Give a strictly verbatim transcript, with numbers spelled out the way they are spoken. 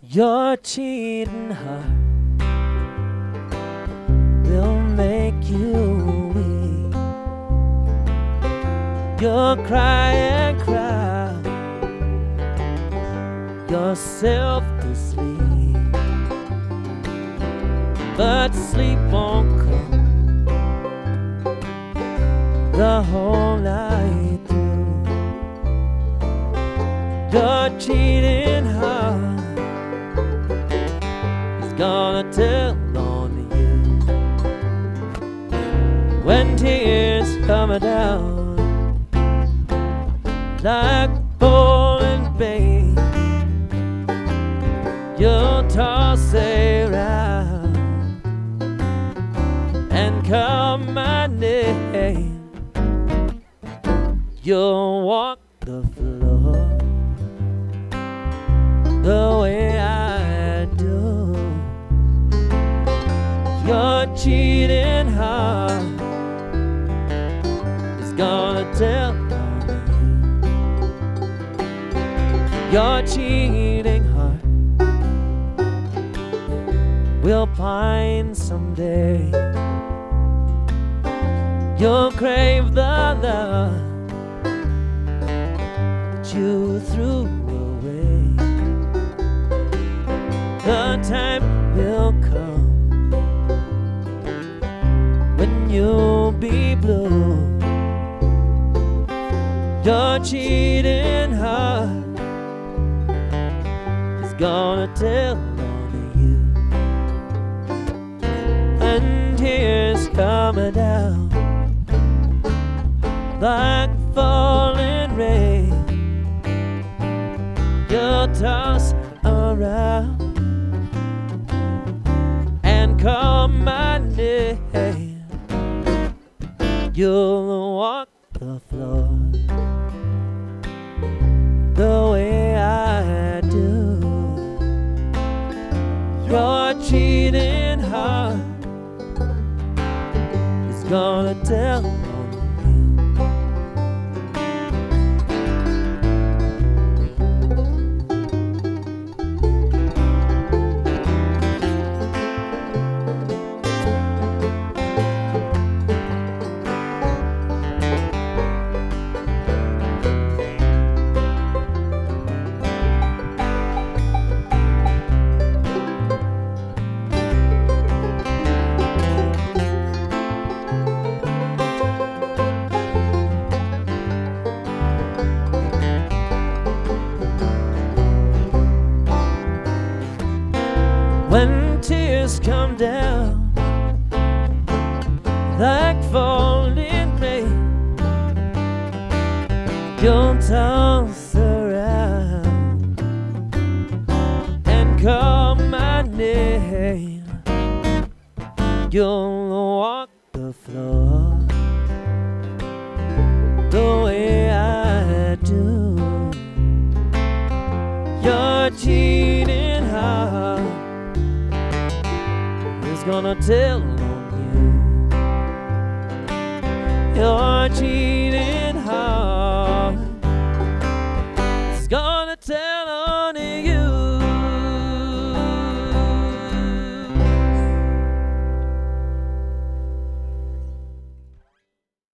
Your cheating heart will make you weep. You'll cry and cry yourself to sleep, but sleep won't come the whole night through. Your cheating heart is gonna tell on you when tears come down like falling rain. You'll toss around and call my name. You'll walk the floor the way I do. Your cheating heart is gonna tell on you. Your cheating heart will pine someday. You'll crave the love that you threw away. The time will come when you'll be blue. Your cheating heart is gonna tell on you, and tears coming down like falling rain. You'll toss around and call my name. You'll walk the floor the way I do. Your cheating heart is gonna tell on you. When tears come down like falling rain, you'll toss around and call my name. You'll walk the floor the way I do. Your cheating heart is gonna tell on you. Your cheating